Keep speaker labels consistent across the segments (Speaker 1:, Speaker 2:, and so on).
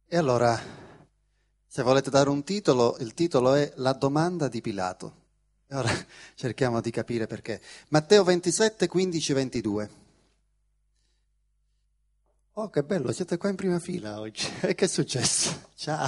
Speaker 1: E allora, se volete dare un titolo, il titolo è La domanda di Pilato. E ora cerchiamo di capire perché. Matteo 27, 15, 22. Oh, che bello, siete qua in prima fila oggi. E che è successo? Ciao.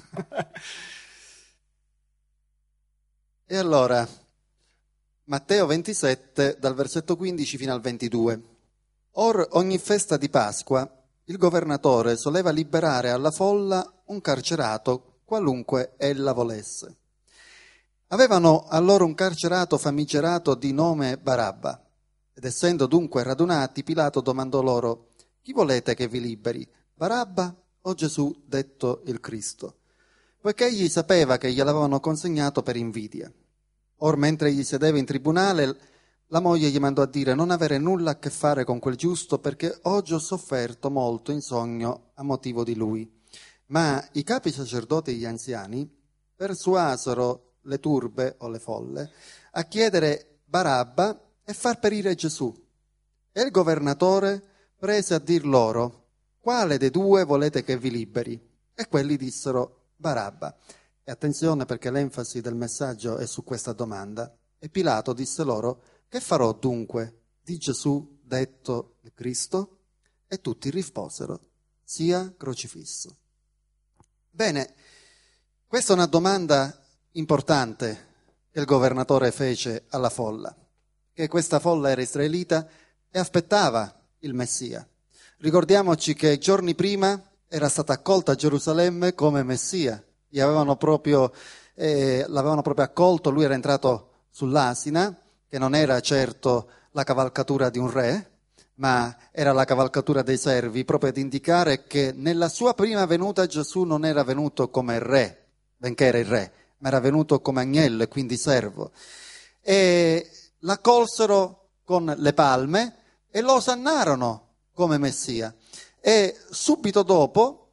Speaker 1: E allora, Matteo 27, dal versetto 15 fino al 22. Or ogni festa di Pasqua il governatore soleva liberare alla folla un carcerato, qualunque ella volesse. Avevano allora un carcerato famigerato di nome Barabba, ed essendo dunque radunati, Pilato domandò loro: chi volete che vi liberi, Barabba o Gesù detto il Cristo? Poiché egli sapeva che gliel'avevano consegnato per invidia. Or mentre egli sedeva in tribunale, la moglie gli mandò a dire: non avere nulla a che fare con quel giusto, perché oggi ho sofferto molto in sogno a motivo di lui. Ma i capi sacerdoti e gli anziani persuasero le turbe o le folle a chiedere Barabba e far perire Gesù. E il governatore prese a dir loro: quale dei due volete che vi liberi? E quelli dissero: Barabba. E attenzione, perché l'enfasi del messaggio è su questa domanda. E Pilato disse loro: che farò dunque di Gesù detto il Cristo? E tutti risposero: sia crocifisso. Bene, questa è una domanda importante che il governatore fece alla folla, che questa folla era israelita e aspettava il Messia. Ricordiamoci che giorni prima era stata accolta a Gerusalemme come Messia, l'avevano proprio accolto, lui era entrato sull'asina, che non era certo la cavalcatura di un re, ma era la cavalcatura dei servi, proprio ad indicare che nella sua prima venuta Gesù non era venuto come re, benché era il re, ma era venuto come agnello e quindi servo. E l'accolsero con le palme e lo osannarono come Messia. E subito dopo,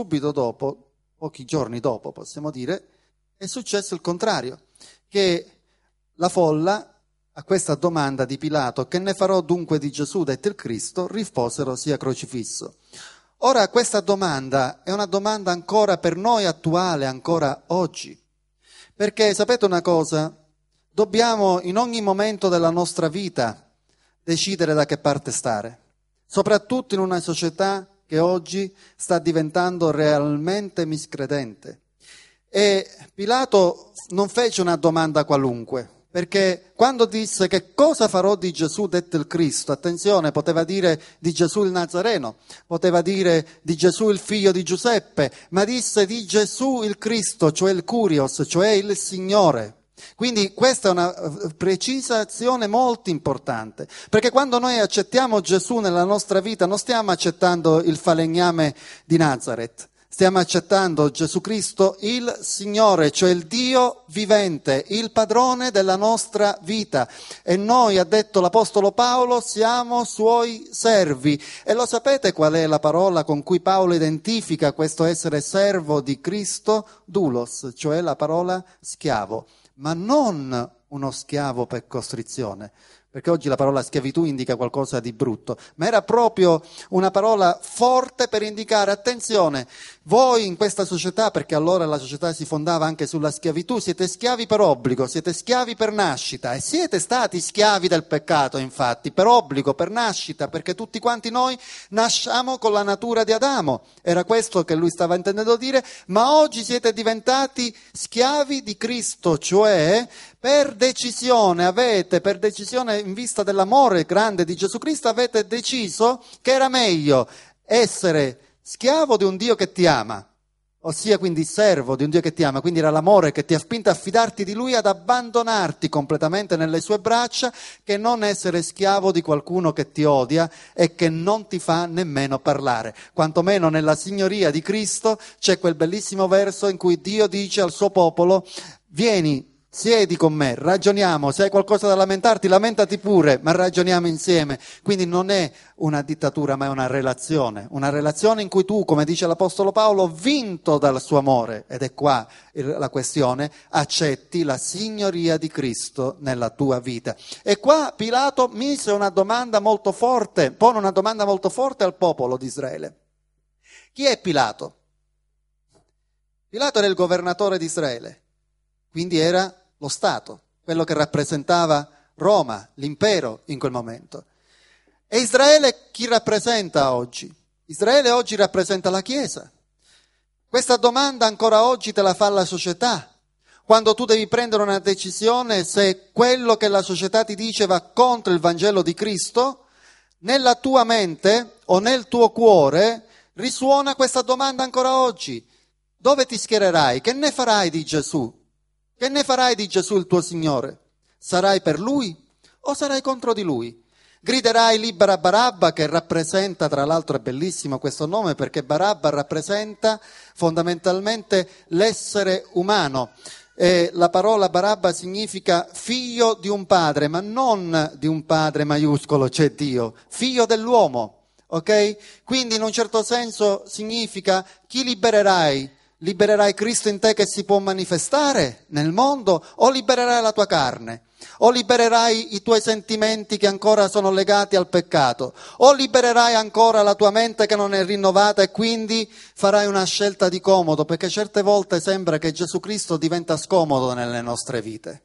Speaker 1: pochi giorni dopo possiamo dire, è successo il contrario, che la folla a questa domanda di Pilato: che ne farò dunque di Gesù detto il Cristo, risposero: sia crocifisso. Ora questa domanda è una domanda ancora per noi attuale, ancora oggi, perché sapete una cosa? Dobbiamo in ogni momento della nostra vita decidere da che parte stare, soprattutto in una società che oggi sta diventando realmente miscredente. E Pilato non fece una domanda qualunque, perché quando disse che cosa farò di Gesù detto il Cristo, attenzione, poteva dire di Gesù il Nazareno, poteva dire di Gesù il figlio di Giuseppe, ma disse di Gesù il Cristo, cioè il Curios, cioè il Signore. Quindi questa è una precisazione molto importante, perché quando noi accettiamo Gesù nella nostra vita non stiamo accettando il falegname di Nazareth, stiamo accettando Gesù Cristo il Signore, cioè il Dio vivente, il padrone della nostra vita. E noi, ha detto l'Apostolo Paolo, siamo suoi servi. E lo sapete qual è la parola con cui Paolo identifica questo essere servo di Cristo? Doulos, cioè la parola schiavo. Ma non uno schiavo per costrizione, perché oggi la parola schiavitù indica qualcosa di brutto, ma era proprio una parola forte per indicare: attenzione, voi in questa società, perché allora la società si fondava anche sulla schiavitù, siete schiavi per obbligo, siete schiavi per nascita, e siete stati schiavi del peccato, infatti, per obbligo, per nascita, perché tutti quanti noi nasciamo con la natura di Adamo, era questo che lui stava intendendo dire, ma oggi siete diventati schiavi di Cristo, cioè per decisione in vista dell'amore grande di Gesù Cristo, avete deciso che era meglio essere schiavo di un Dio che ti ama, ossia quindi servo di un Dio che ti ama, quindi era l'amore che ti ha spinto a fidarti di Lui, ad abbandonarti completamente nelle sue braccia, che non essere schiavo di qualcuno che ti odia e che non ti fa nemmeno parlare. Quantomeno nella signoria di Cristo c'è quel bellissimo verso in cui Dio dice al suo popolo: vieni, siedi con me, ragioniamo, se hai qualcosa da lamentarti, lamentati pure, ma ragioniamo insieme. Quindi non è una dittatura, ma è una relazione in cui tu, come dice l'Apostolo Paolo, vinto dal suo amore, ed è qua la questione, accetti la signoria di Cristo nella tua vita. E qua Pilato mise una domanda molto forte, pone una domanda molto forte al popolo di Israele. Chi è Pilato? Pilato era il governatore di Israele, quindi era lo Stato, quello che rappresentava Roma, l'impero in quel momento. E Israele chi rappresenta oggi? Israele oggi rappresenta la Chiesa. Questa domanda ancora oggi te la fa la società. Quando tu devi prendere una decisione, se quello che la società ti dice va contro il Vangelo di Cristo, nella tua mente o nel tuo cuore risuona questa domanda ancora oggi. Dove ti schiererai? Che ne farai di Gesù? Che ne farai di Gesù il tuo Signore? Sarai per Lui o sarai contro di Lui? Griderai libera Barabba, che rappresenta, tra l'altro è bellissimo questo nome, perché Barabba rappresenta fondamentalmente l'essere umano. La parola Barabba significa figlio di un padre, ma non di un padre maiuscolo, c'è Dio, figlio dell'uomo, ok? Quindi in un certo senso significa chi libererai? Libererai Cristo in te che si può manifestare nel mondo o libererai la tua carne? O libererai i tuoi sentimenti che ancora sono legati al peccato? O libererai ancora la tua mente che non è rinnovata e quindi farai una scelta di comodo? Perché certe volte sembra che Gesù Cristo diventa scomodo nelle nostre vite.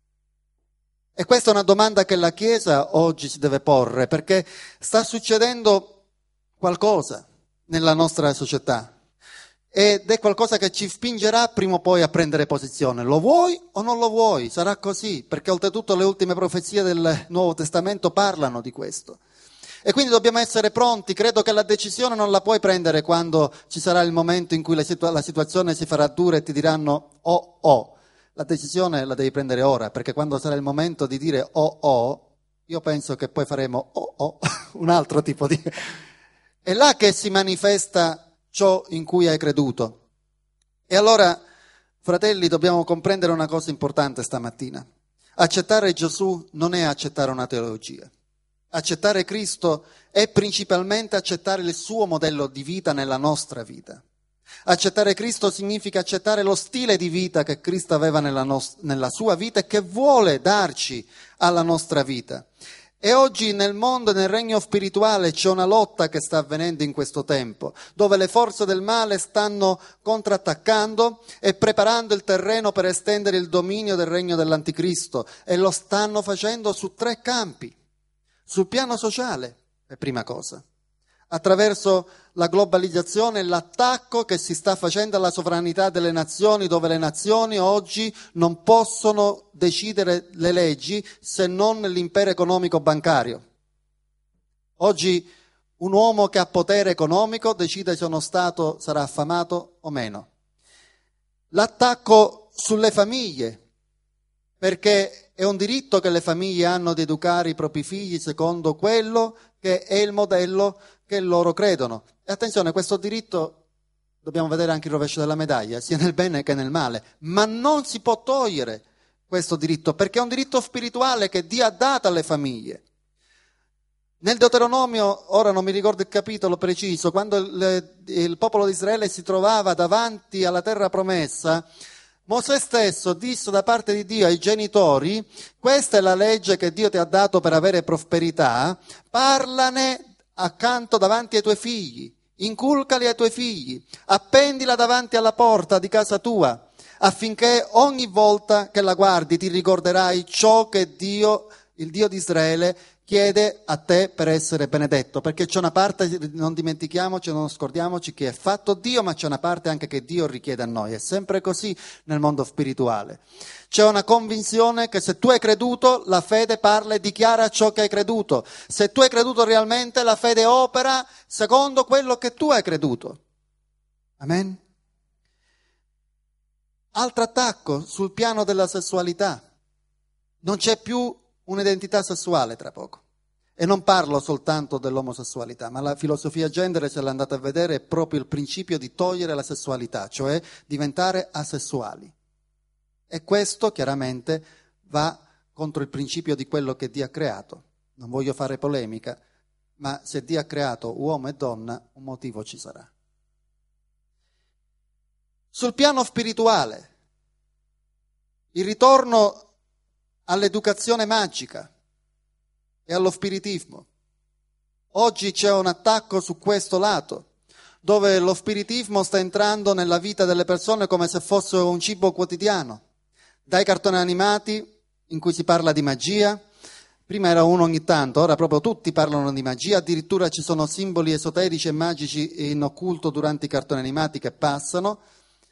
Speaker 1: E questa è una domanda che la Chiesa oggi si deve porre, perché sta succedendo qualcosa nella nostra società. Ed è qualcosa che ci spingerà prima o poi a prendere posizione. Lo vuoi o non lo vuoi? Sarà così, perché oltretutto le ultime profezie del Nuovo Testamento parlano di questo. E quindi dobbiamo essere pronti. Credo che la decisione non la puoi prendere quando ci sarà il momento in cui la situazione si farà dura e ti diranno oh. La decisione la devi prendere ora, perché quando sarà il momento di dire oh, io penso che poi faremo un altro tipo di... È là che si manifesta ciò in cui hai creduto. E allora, fratelli, dobbiamo comprendere una cosa importante stamattina. Accettare Gesù non è accettare una teologia. Accettare Cristo è principalmente accettare il suo modello di vita nella nostra vita. Accettare Cristo significa accettare lo stile di vita che Cristo aveva nella sua vita e che vuole darci alla nostra vita. E oggi nel mondo, nel regno spirituale, c'è una lotta che sta avvenendo in questo tempo, dove le forze del male stanno contrattaccando e preparando il terreno per estendere il dominio del regno dell'Anticristo, e lo stanno facendo su 3 campi. Sul piano sociale, è prima cosa, attraverso la globalizzazione e l'attacco che si sta facendo alla sovranità delle nazioni, dove le nazioni oggi non possono decidere le leggi se non l'impero economico bancario. Oggi un uomo che ha potere economico decide se uno Stato sarà affamato o meno. L'attacco sulle famiglie, perché è un diritto che le famiglie hanno di educare i propri figli secondo quello che è il modello che loro credono. E attenzione, questo diritto dobbiamo vedere anche il rovescio della medaglia, sia nel bene che nel male, ma non si può togliere questo diritto, perché è un diritto spirituale che Dio ha dato alle famiglie. Nel Deuteronomio, ora non mi ricordo il capitolo preciso, quando il popolo di Israele si trovava davanti alla terra promessa, Mosè stesso disse da parte di Dio ai genitori: questa è la legge che Dio ti ha dato per avere prosperità, parlane accanto davanti ai tuoi figli, inculcali ai tuoi figli, appendila davanti alla porta di casa tua, affinché ogni volta che la guardi ti ricorderai ciò che Dio, il Dio di Israele, chiede a te per essere benedetto, perché c'è una parte, non dimentichiamoci, non scordiamoci, che è fatto Dio, ma c'è una parte anche che Dio richiede a noi. È sempre così nel mondo spirituale. C'è una convinzione che se tu hai creduto, la fede parla e dichiara ciò che hai creduto. Se tu hai creduto realmente, la fede opera secondo quello che tu hai creduto. Amen? Altro attacco sul piano della sessualità. Non c'è più un'identità sessuale tra poco. E non parlo soltanto dell'omosessualità, ma la filosofia gender, se l'andate a vedere, è proprio il principio di togliere la sessualità, cioè diventare asessuali. E questo chiaramente va contro il principio di quello che Dio ha creato. Non voglio fare polemica, ma se Dio ha creato uomo e donna, un motivo ci sarà. Sul piano spirituale, il ritorno all'educazione magica e allo spiritismo. Oggi c'è un attacco su questo lato, dove lo spiritismo sta entrando nella vita delle persone come se fosse un cibo quotidiano. Dai cartoni animati in cui si parla di magia, prima era uno ogni tanto, ora proprio tutti parlano di magia, addirittura ci sono simboli esoterici e magici in occulto durante i cartoni animati che passano.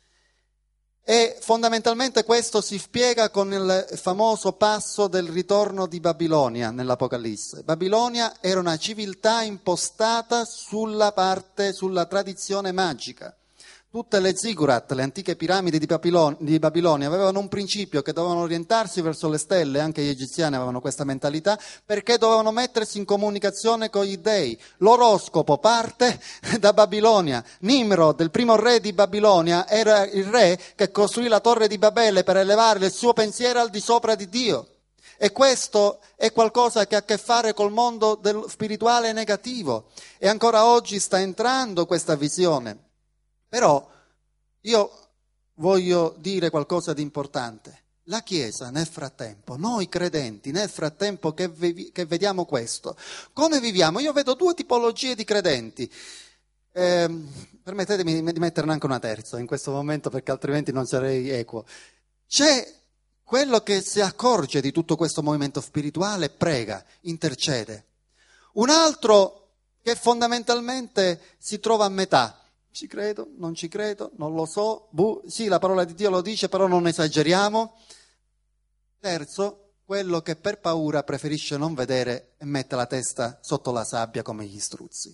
Speaker 1: E fondamentalmente questo si spiega con il famoso passo del ritorno di Babilonia nell'Apocalisse. Babilonia era una civiltà impostata sulla tradizione magica. Tutte le ziggurat, le antiche piramidi di Babilonia, avevano un principio che dovevano orientarsi verso le stelle, anche gli egiziani avevano questa mentalità, perché dovevano mettersi in comunicazione con gli dei. L'oroscopo parte da Babilonia. Nimrod, il primo re di Babilonia, era il re che costruì la torre di Babele per elevare il suo pensiero al di sopra di Dio. E questo è qualcosa che ha a che fare col mondo dello spirituale negativo. E ancora oggi sta entrando questa visione. Però io voglio dire qualcosa di importante. La Chiesa nel frattempo, noi credenti nel frattempo che vediamo questo, come viviamo? Io vedo due tipologie di credenti. Permettetemi di metterne anche una terza in questo momento perché altrimenti non sarei equo. C'è quello che si accorge di tutto questo movimento spirituale, prega, intercede. Un altro che fondamentalmente si trova a metà. Ci credo, non ci credo, non lo so, sì, la parola di Dio lo dice, però non esageriamo. Terzo, quello che per paura preferisce non vedere e mette la testa sotto la sabbia come gli struzzi.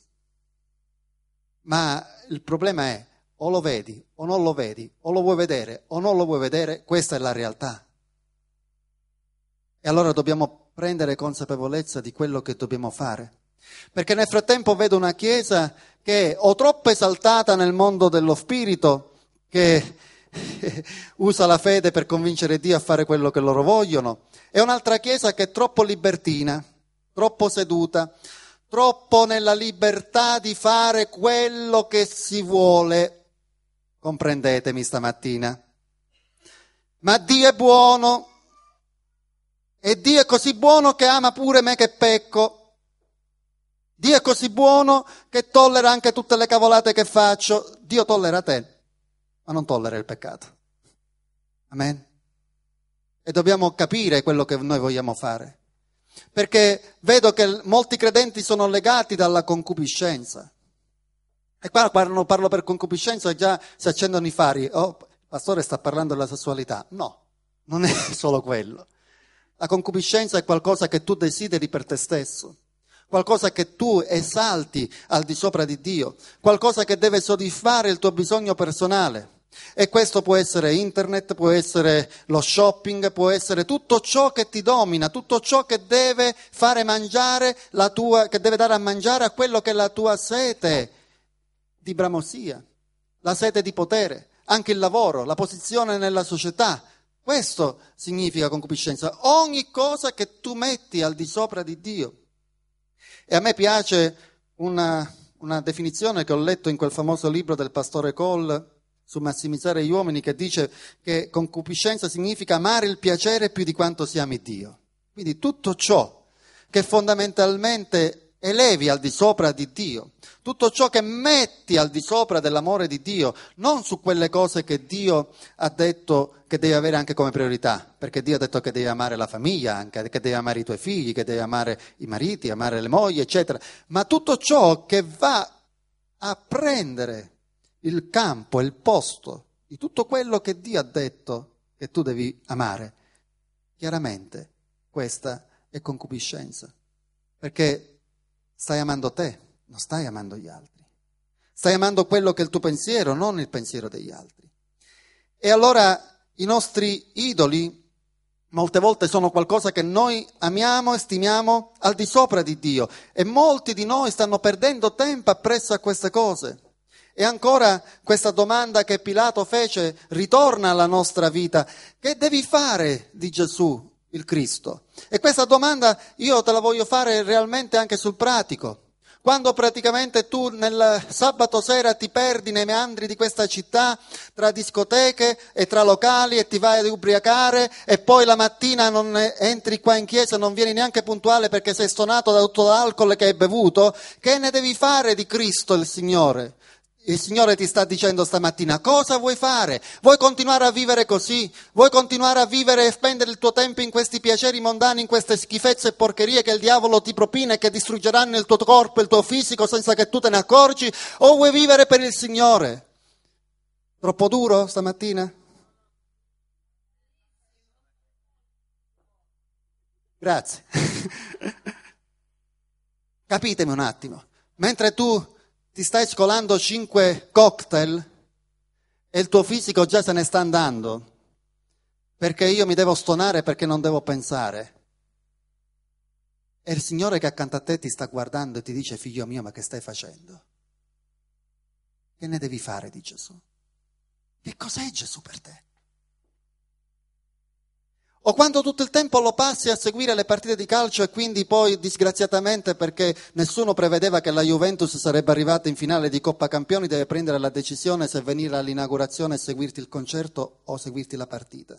Speaker 1: Ma il problema è, o lo vedi o non lo vedi, o lo vuoi vedere o non lo vuoi vedere, questa è la realtà. E allora dobbiamo prendere consapevolezza di quello che dobbiamo fare. Perché nel frattempo vedo una Chiesa che è o troppo esaltata nel mondo dello spirito, che usa la fede per convincere Dio a fare quello che loro vogliono, e un'altra Chiesa che è troppo libertina, troppo seduta, troppo nella libertà di fare quello che si vuole. Comprendetemi stamattina. Ma Dio è buono, e Dio è così buono che ama pure me che pecco. Dio è così buono che tollera anche tutte le cavolate che faccio. Dio tollera te, ma non tollera il peccato. Amen? E dobbiamo capire quello che noi vogliamo fare. Perché vedo che molti credenti sono legati dalla concupiscenza. E qua quando parlo per concupiscenza già si accendono i fari. Oh, il pastore sta parlando della sessualità. No, non è solo quello. La concupiscenza è qualcosa che tu desideri per te stesso. Qualcosa che tu esalti al di sopra di Dio, qualcosa che deve soddisfare il tuo bisogno personale. E questo può essere internet, può essere lo shopping, può essere tutto ciò che ti domina, tutto ciò che deve fare mangiare che deve dare a mangiare a quello che è la tua sete di bramosia, la sete di potere, anche il lavoro, la posizione nella società. Questo significa concupiscenza, ogni cosa che tu metti al di sopra di Dio. E a me piace una definizione che ho letto in quel famoso libro del pastore Cole su massimizzare gli uomini, che dice che concupiscenza significa amare il piacere più di quanto si ami Dio. Quindi tutto ciò che fondamentalmente elevi al di sopra di Dio, tutto ciò che metti al di sopra dell'amore di Dio, non su quelle cose che Dio ha detto che devi avere anche come priorità, perché Dio ha detto che devi amare la famiglia anche, che devi amare i tuoi figli, che devi amare i mariti, amare le mogli, eccetera, ma tutto ciò che va a prendere il campo, il posto di tutto quello che Dio ha detto che tu devi amare, chiaramente questa è concupiscenza, perché stai amando te, non stai amando gli altri. Stai amando quello che è il tuo pensiero, non il pensiero degli altri. E allora i nostri idoli molte volte sono qualcosa che noi amiamo e stimiamo al di sopra di Dio. E molti di noi stanno perdendo tempo appresso a queste cose. E ancora questa domanda che Pilato fece ritorna alla nostra vita. Che devi fare di Gesù, il Cristo? E questa domanda io te la voglio fare realmente anche sul pratico. Quando praticamente tu nel sabato sera ti perdi nei meandri di questa città, tra discoteche e tra locali, e ti vai ad ubriacare, e poi la mattina non entri qua in chiesa, non vieni neanche puntuale perché sei stonato da tutto l'alcol che hai bevuto, che ne devi fare di Cristo il Signore? Il Signore ti sta dicendo stamattina: cosa vuoi fare? Vuoi continuare a vivere così? Vuoi continuare a vivere e spendere il tuo tempo in questi piaceri mondani, in queste schifezze e porcherie che il diavolo ti propina e che distruggeranno il tuo corpo, il tuo fisico senza che tu te ne accorgi? O vuoi vivere per il Signore? Troppo duro stamattina? Grazie. Capitemi un attimo. Mentre tu ti stai scolando 5 cocktail e il tuo fisico già se ne sta andando, perché io mi devo stonare perché non devo pensare. E il Signore che accanto a te ti sta guardando e ti dice: figlio mio, ma che stai facendo? Che ne devi fare di Gesù? Che cos'è Gesù per te? O quando tutto il tempo lo passi a seguire le partite di calcio e quindi poi, disgraziatamente, perché nessuno prevedeva che la Juventus sarebbe arrivata in finale di Coppa Campioni, deve prendere la decisione se venire all'inaugurazione e seguirti il concerto o seguirti la partita.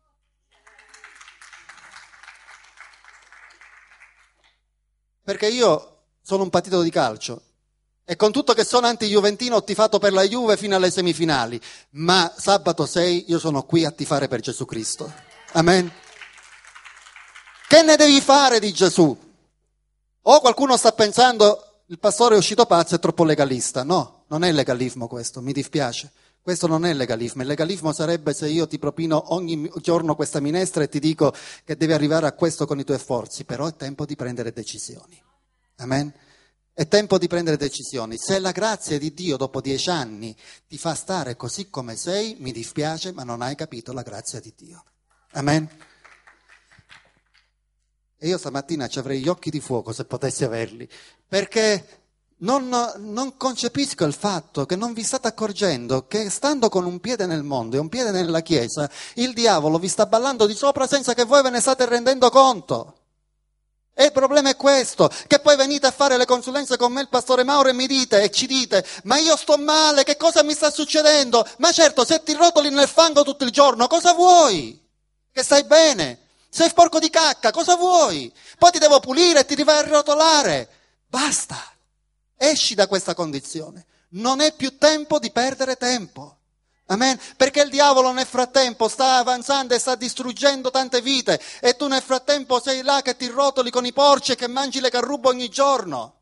Speaker 1: Perché io sono un partito di calcio e con tutto che sono anti-juventino ho tifato per la Juve fino alle semifinali, ma sabato 6 io sono qui a tifare per Gesù Cristo. Amen. Che ne devi fare di Gesù? O qualcuno sta pensando: il pastore è uscito pazzo, è troppo legalista. No, non è legalismo questo, mi dispiace. Questo non è legalismo. Il legalismo sarebbe se io ti propino ogni giorno questa minestra e ti dico che devi arrivare a questo con i tuoi sforzi, però è tempo di prendere decisioni. Amen? È tempo di prendere decisioni. Se la grazia di Dio dopo 10 anni ti fa stare così come sei, mi dispiace, ma non hai capito la grazia di Dio. Amen? E io stamattina ci avrei gli occhi di fuoco se potessi averli, perché non concepisco il fatto che non vi state accorgendo che stando con un piede nel mondo e un piede nella Chiesa, il diavolo vi sta ballando di sopra senza che voi ve ne state rendendo conto. E il problema è questo, che poi venite a fare le consulenze con me, il pastore Mauro, e mi dite e ci dite: ma io sto male, che cosa mi sta succedendo? Ma certo, se ti rotoli nel fango tutto il giorno, cosa vuoi? Che stai bene? Sei sporco di cacca, cosa vuoi? Poi ti devo pulire e ti devi arrotolare. Basta, esci da questa condizione. Non è più tempo di perdere tempo. Amen? Perché il diavolo nel frattempo sta avanzando e sta distruggendo tante vite e tu nel frattempo sei là che ti rotoli con i porci e che mangi le carrubbe ogni giorno.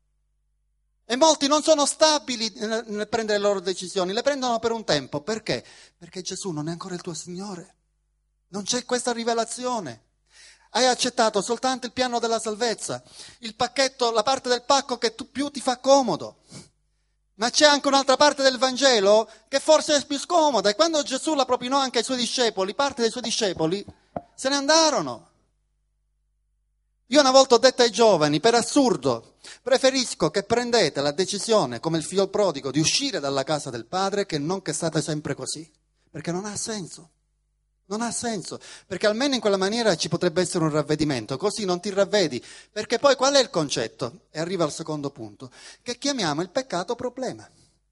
Speaker 1: E molti non sono stabili nel prendere le loro decisioni, le prendono per un tempo. Perché? Perché Gesù non è ancora il tuo Signore. Non c'è questa rivelazione. Hai accettato soltanto il piano della salvezza, il pacchetto, la parte del pacco che più ti fa comodo. Ma c'è anche un'altra parte del Vangelo che forse è più scomoda. E quando Gesù la propinò anche ai suoi discepoli, parte dei suoi discepoli se ne andarono. Io una volta ho detto ai giovani: per assurdo, preferisco che prendete la decisione, come il figlio prodigo, di uscire dalla casa del padre, che non che state sempre così. Perché non ha senso. Non ha senso, perché almeno in quella maniera ci potrebbe essere un ravvedimento, così non ti ravvedi, perché poi qual è il concetto? E arriva al secondo punto, che chiamiamo il peccato problema.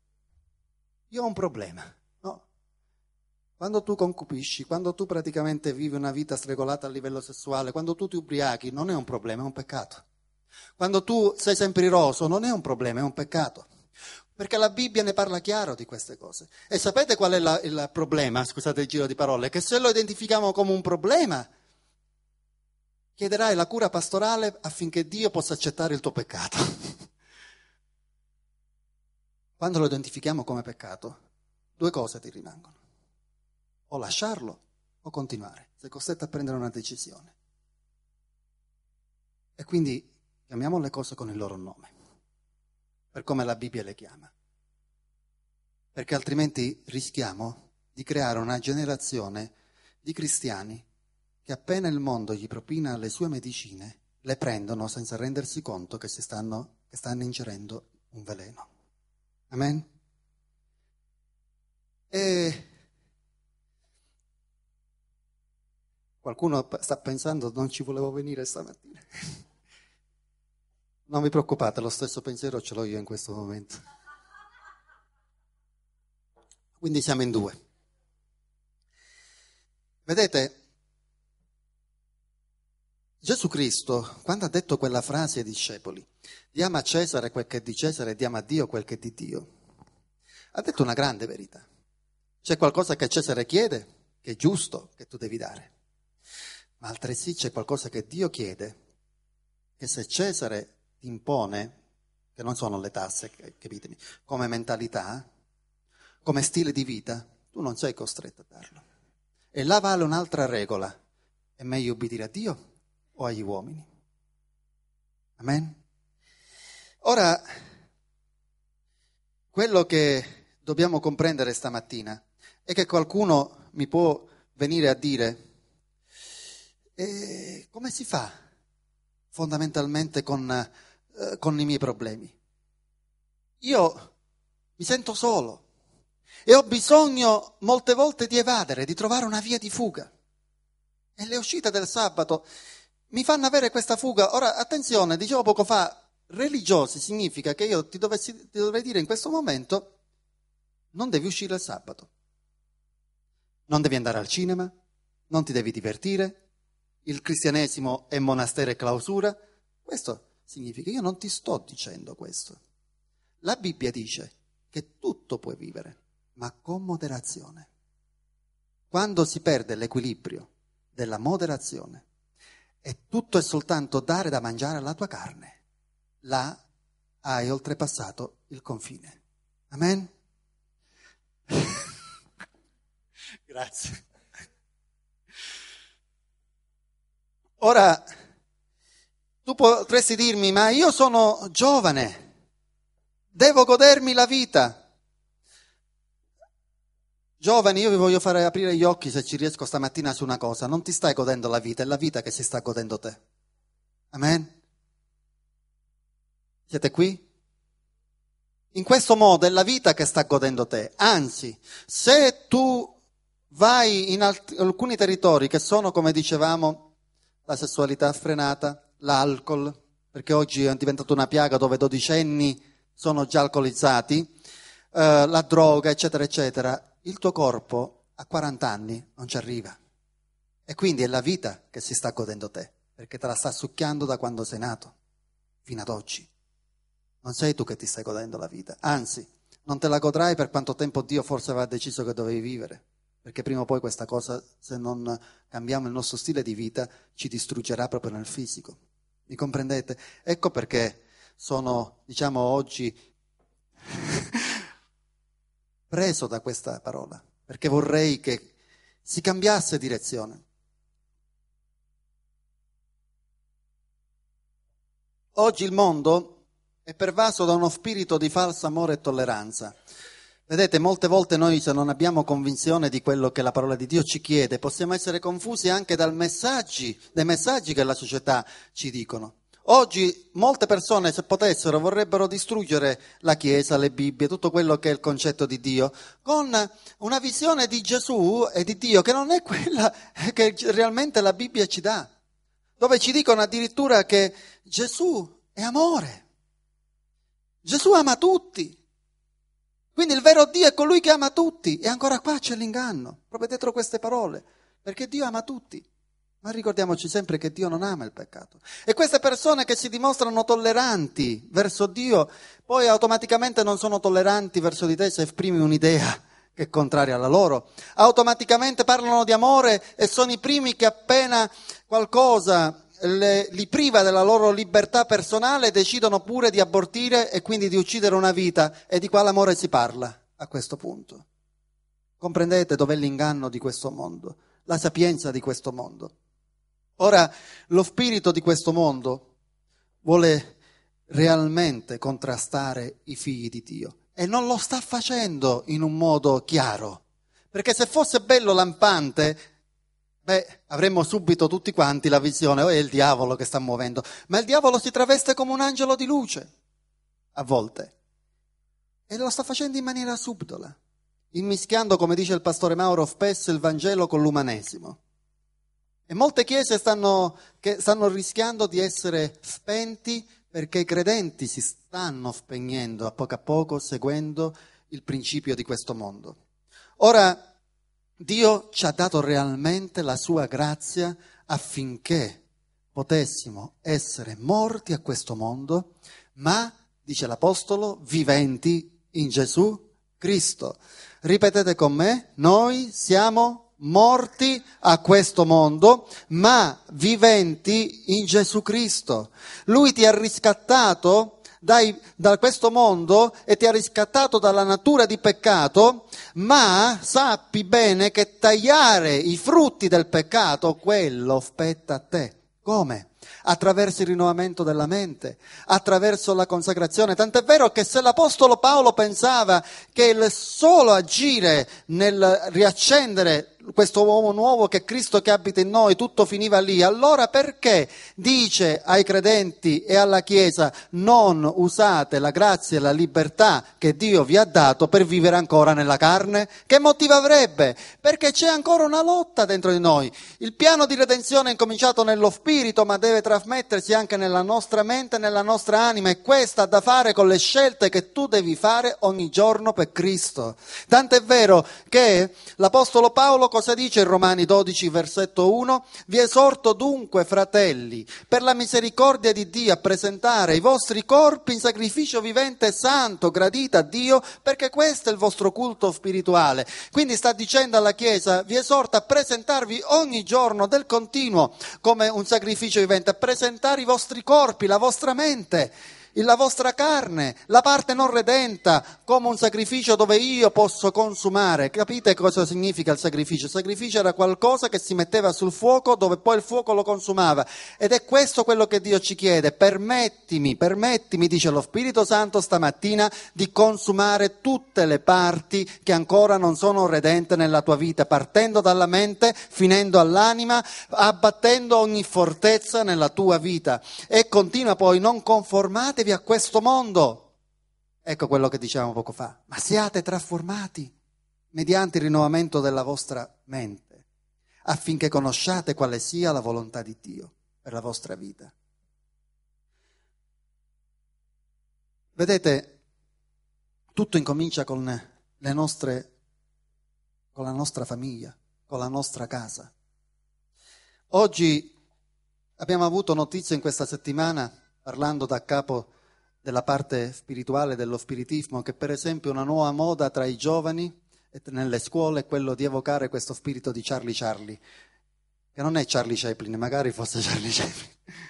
Speaker 1: Io ho un problema, no? Quando tu concupisci, quando tu praticamente vivi una vita stregolata a livello sessuale, quando tu ti ubriachi, non è un problema, è un peccato. Quando tu sei sempre iroso, non è un problema, è un peccato. Perché la Bibbia ne parla chiaro di queste cose. E sapete qual è il problema? Scusate il giro di parole. Che se lo identifichiamo come un problema, chiederai la cura pastorale affinché Dio possa accettare il tuo peccato. Quando lo identifichiamo come peccato, 2 cose ti rimangono. O lasciarlo o continuare. Sei costretto a prendere una decisione. E quindi chiamiamo le cose con il loro nome, per come la Bibbia le chiama. Perché altrimenti rischiamo di creare una generazione di cristiani che appena il mondo gli propina le sue medicine, le prendono senza rendersi conto che stanno ingerendo un veleno. Amen? E qualcuno sta pensando: non ci volevo venire stamattina. Non vi preoccupate, lo stesso pensiero ce l'ho io in questo momento. Quindi siamo in 2. Vedete, Gesù Cristo, quando ha detto quella frase ai discepoli: diamo a Cesare quel che è di Cesare e diamo a Dio quel che è di Dio, Ha detto una grande verità. C'è qualcosa che Cesare chiede, che è giusto, che tu devi dare. Ma altresì c'è qualcosa che Dio chiede, che se Cesare ti impone, che non sono le tasse, capitemi, come mentalità, come stile di vita, tu non sei costretto a darlo. E là vale un'altra regola. È meglio obbedire a Dio o agli uomini? Amen? Ora, quello che dobbiamo comprendere stamattina è che qualcuno mi può venire a dire come si fa fondamentalmente con i miei problemi? Io mi sento solo e ho bisogno molte volte di evadere, di trovare una via di fuga. E le uscite del sabato mi fanno avere questa fuga. Ora, attenzione, dicevo poco fa, religiosi significa che io ti dovrei dire in questo momento non devi uscire il sabato, non devi andare al cinema, non ti devi divertire, il cristianesimo è monastero e clausura. Questo significa, io non ti sto dicendo questo. La Bibbia dice che tutto puoi vivere, ma con moderazione. Quando si perde l'equilibrio della moderazione e tutto è soltanto dare da mangiare alla tua carne, là hai oltrepassato il confine. Amen? Grazie. Ora, tu potresti dirmi, ma io sono giovane, devo godermi la vita. Giovani, io vi voglio fare aprire gli occhi, se ci riesco stamattina, su una cosa. Non ti stai godendo la vita, è la vita che si sta godendo te. Amen? Siete qui? In questo modo è la vita che sta godendo te. Anzi, se tu vai in alcuni territori che sono, come dicevamo, la sessualità frenata, l'alcol, perché oggi è diventato una piaga dove dodicenni sono già alcolizzati, la droga, eccetera, eccetera, il tuo corpo a 40 anni non ci arriva. E quindi è la vita che si sta godendo te, perché te la sta succhiando da quando sei nato, fino ad oggi. Non sei tu che ti stai godendo la vita, anzi, non te la godrai per quanto tempo Dio forse aveva deciso che dovevi vivere, perché prima o poi questa cosa, se non cambiamo il nostro stile di vita, ci distruggerà proprio nel fisico. Mi comprendete? Ecco perché sono, diciamo, oggi preso da questa parola, perché vorrei che si cambiasse direzione. Oggi il mondo è pervaso da uno spirito di falso amore e tolleranza. Vedete, molte volte noi, se non abbiamo convinzione di quello che la parola di Dio ci chiede, possiamo essere confusi anche dai messaggi che la società ci dicono. Oggi molte persone, se potessero, vorrebbero distruggere la Chiesa, le Bibbie, tutto quello che è il concetto di Dio, con una visione di Gesù e di Dio che non è quella che realmente la Bibbia ci dà, dove ci dicono addirittura che Gesù è amore. Gesù ama tutti. Quindi il vero Dio è colui che ama tutti. E ancora qua c'è l'inganno, proprio dietro queste parole, perché Dio ama tutti. Ma ricordiamoci sempre che Dio non ama il peccato. E queste persone che si dimostrano tolleranti verso Dio, poi automaticamente non sono tolleranti verso di te se esprimi un'idea che è contraria alla loro. Automaticamente parlano di amore e sono i primi che appena qualcosa li priva della loro libertà personale decidono pure di abortire e quindi di uccidere una vita. E di quale amore si parla a questo punto? Comprendete dov'è l'inganno di questo mondo, la sapienza di questo mondo? Ora, lo spirito di questo mondo vuole realmente contrastare i figli di Dio e non lo sta facendo in un modo chiaro, perché se fosse bello lampante, avremmo subito tutti quanti la visione, è il diavolo che sta muovendo, ma il diavolo si traveste come un angelo di luce, a volte, e lo sta facendo in maniera subdola, immischiando, come dice il pastore Mauro, spesso il Vangelo con l'umanesimo. E molte chiese stanno rischiando di essere spenti perché i credenti si stanno spegnendo a poco seguendo il principio di questo mondo. Ora, Dio ci ha dato realmente la sua grazia affinché potessimo essere morti a questo mondo, ma, dice l'Apostolo, viventi in Gesù Cristo. Ripetete con me, noi siamo morti a questo mondo, ma viventi in Gesù Cristo. Lui ti ha riscattato da questo mondo e ti ha riscattato dalla natura di peccato, ma sappi bene che tagliare i frutti del peccato, quello spetta a te. Come? Attraverso il rinnovamento della mente, attraverso la consacrazione. Tant'è vero che se l'Apostolo Paolo pensava che il solo agire nel riaccendere questo uomo nuovo che è Cristo che abita in noi, tutto finiva lì, allora perché dice ai credenti e alla Chiesa non usate la grazia e la libertà che Dio vi ha dato per vivere ancora nella carne? Che motivo avrebbe? Perché c'è ancora una lotta dentro di noi. Il piano di redenzione è incominciato nello spirito, ma deve trasmettersi anche nella nostra mente e nella nostra anima, e questa ha da fare con le scelte che tu devi fare ogni giorno per Cristo. Tant'è vero che l'Apostolo Paolo cosa dice in Romani 12, versetto 1? Vi esorto dunque, fratelli, per la misericordia di Dio, a presentare i vostri corpi in sacrificio vivente e santo, gradito a Dio, perché questo è il vostro culto spirituale. Quindi sta dicendo alla Chiesa, vi esorta a presentarvi ogni giorno del continuo come un sacrificio vivente, a presentare i vostri corpi, la vostra mente, la vostra carne, la parte non redenta, come un sacrificio dove io posso consumare. Capite cosa significa il sacrificio? Il sacrificio era qualcosa che si metteva sul fuoco dove poi il fuoco lo consumava, ed è questo quello che Dio ci chiede. Permettimi, dice lo Spirito Santo stamattina, di consumare tutte le parti che ancora non sono redente nella tua vita, partendo dalla mente, finendo all'anima, abbattendo ogni fortezza nella tua vita. E continua poi, non conformatevi a questo mondo. Ecco quello che dicevamo poco fa, ma siate trasformati mediante il rinnovamento della vostra mente, affinché conosciate quale sia la volontà di Dio per la vostra vita. Vedete, tutto incomincia con la nostra famiglia, con la nostra casa. Oggi abbiamo avuto notizie in questa settimana, parlando da capo della parte spirituale dello spiritismo, che per esempio una nuova moda tra i giovani e nelle scuole è quello di evocare questo spirito di Charlie, che non è Charlie Chaplin, magari fosse Charlie Chaplin,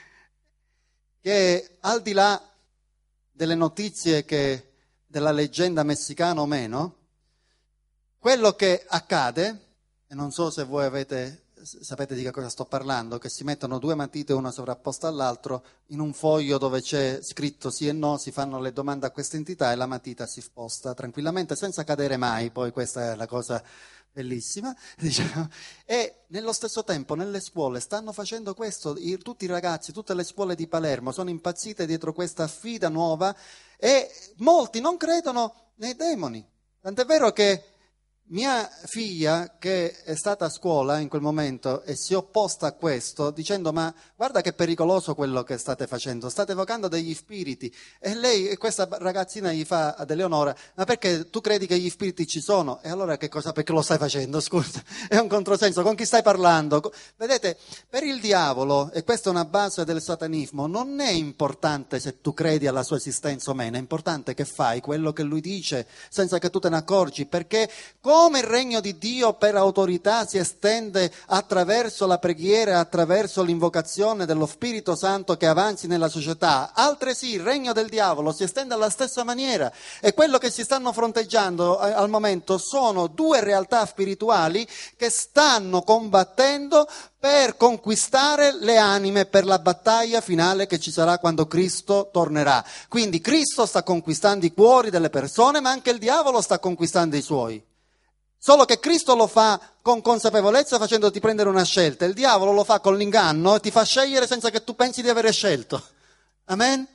Speaker 1: che al di là delle notizie della leggenda messicana o meno, quello che accade, e non so se voi sapete di che cosa sto parlando, che si mettono due matite una sovrapposta all'altro in un foglio dove c'è scritto sì e no, si fanno le domande a questa entità e la matita si sposta tranquillamente senza cadere mai. Poi questa è la cosa bellissima, diciamo. E nello stesso tempo nelle scuole stanno facendo questo, tutti i ragazzi, tutte le scuole di Palermo sono impazzite dietro questa sfida nuova, e molti non credono nei demoni. Tant'è vero che mia figlia, che è stata a scuola in quel momento e si è opposta a questo, dicendo ma guarda che pericoloso quello che state facendo, state evocando degli spiriti. E lei, questa ragazzina gli fa ad Eleonora, ma perché tu credi che gli spiriti ci sono? E allora che cosa, perché lo stai facendo? Scusa, è un controsenso, con chi stai parlando? Vedete, per il diavolo, e questa è una base del satanismo, non è importante se tu credi alla sua esistenza o meno, è importante che fai quello che lui dice senza che tu te ne accorgi, perché come il regno di Dio per autorità si estende attraverso la preghiera, attraverso l'invocazione dello Spirito Santo che avanzi nella società, altresì il regno del diavolo si estende alla stessa maniera. E quello che si stanno fronteggiando al momento sono due realtà spirituali che stanno combattendo per conquistare le anime per la battaglia finale che ci sarà quando Cristo tornerà. Quindi Cristo sta conquistando i cuori delle persone, ma anche il diavolo sta conquistando i suoi. Solo che Cristo lo fa con consapevolezza, facendoti prendere una scelta. Il diavolo lo fa con l'inganno e ti fa scegliere senza che tu pensi di avere scelto. Amen?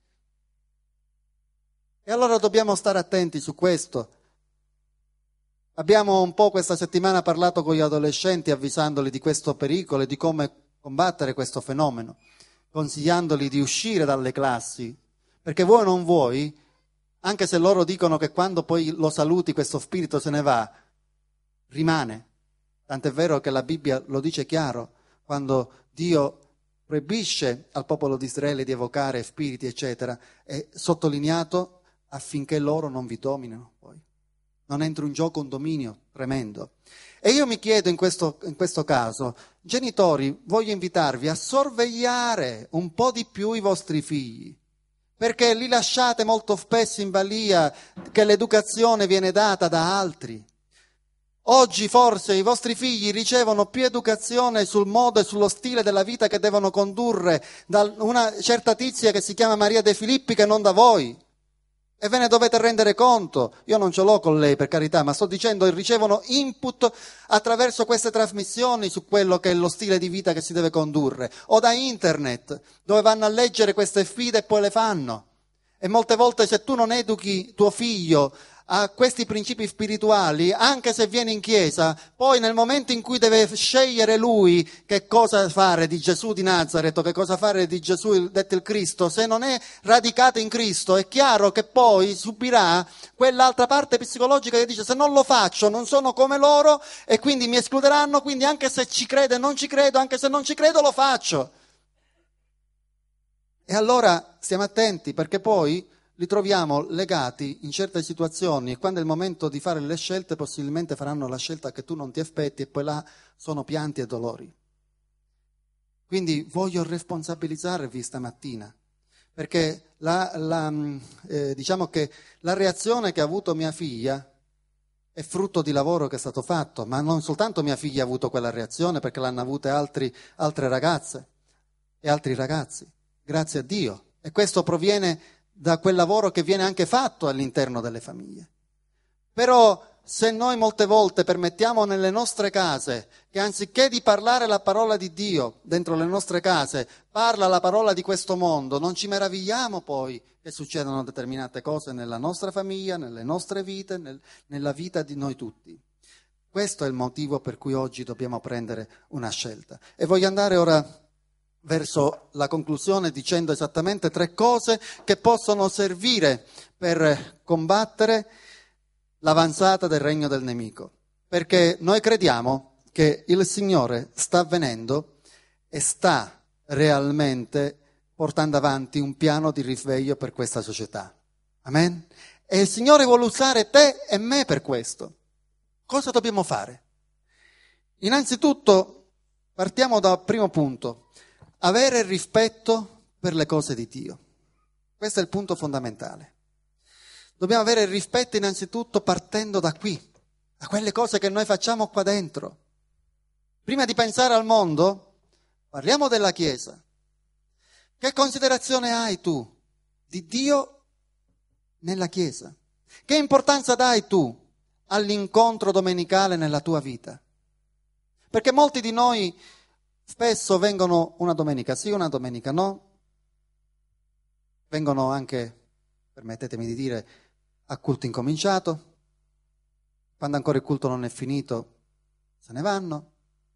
Speaker 1: E allora dobbiamo stare attenti su questo. Abbiamo un po' questa settimana parlato con gli adolescenti, avvisandoli di questo pericolo e di come combattere questo fenomeno, consigliandoli di uscire dalle classi, perché vuoi o non vuoi, anche se loro dicono che quando poi lo saluti questo spirito se ne va, rimane. Tant'è vero che la Bibbia lo dice chiaro, quando Dio proibisce al popolo di Israele di evocare spiriti, eccetera, è sottolineato affinché loro non vi dominino poi. non entra in gioco un dominio tremendo. E io mi chiedo in questo caso, genitori, voglio invitarvi a sorvegliare un po' di più i vostri figli, perché li lasciate molto spesso in balia che l'educazione viene data da altri. Oggi forse i vostri figli ricevono più educazione sul modo e sullo stile della vita che devono condurre da una certa tizia che si chiama Maria De Filippi che non da voi. E ve ne dovete rendere conto. Io non ce l'ho con lei, per carità, ma sto dicendo, ricevono input attraverso queste trasmissioni su quello che è lo stile di vita che si deve condurre, o da internet, dove vanno a leggere queste sfide e poi le fanno. E molte volte se tu non educhi tuo figlio a questi principi spirituali, anche se viene in chiesa, poi nel momento in cui deve scegliere lui che cosa fare di Gesù di Nazaret o che cosa fare di Gesù detto il Cristo, se non è radicato in Cristo è chiaro che poi subirà quell'altra parte psicologica che dice se non lo faccio non sono come loro e quindi mi escluderanno, quindi anche se ci crede non ci credo, anche se non ci credo lo faccio. E allora stiamo attenti, perché poi li troviamo legati in certe situazioni e quando è il momento di fare le scelte possibilmente faranno la scelta che tu non ti aspetti e poi là sono pianti e dolori. Quindi voglio responsabilizzarvi stamattina, perché diciamo che la reazione che ha avuto mia figlia è frutto di lavoro che è stato fatto, ma non soltanto mia figlia ha avuto quella reazione, perché l'hanno avute altre ragazze e altri ragazzi, grazie a Dio. E questo proviene da quel lavoro che viene anche fatto all'interno delle famiglie. Però se noi molte volte permettiamo nelle nostre case che anziché di parlare la parola di Dio dentro le nostre case, parla la parola di questo mondo, non ci meravigliamo poi che succedano determinate cose nella nostra famiglia, nelle nostre vite, nella vita di noi tutti. Questo è il motivo per cui oggi dobbiamo prendere una scelta. E voglio andare ora verso la conclusione dicendo esattamente 3 cose che possono servire per combattere l'avanzata del regno del nemico. Perché noi crediamo che il Signore sta avvenendo e sta realmente portando avanti un piano di risveglio per questa società. Amen? E il Signore vuole usare te e me per questo. Cosa dobbiamo fare? Innanzitutto partiamo dal primo punto. Avere rispetto per le cose di Dio. Questo è il punto fondamentale. Dobbiamo avere rispetto innanzitutto partendo da qui, da quelle cose che noi facciamo qua dentro. Prima di pensare al mondo, parliamo della Chiesa. Che considerazione hai tu di Dio nella Chiesa? Che importanza dai tu all'incontro domenicale nella tua vita? Perché molti di noi spesso vengono una domenica sì, una domenica no, vengono anche, permettetemi di dire, a culto incominciato, quando ancora il culto non è finito se ne vanno,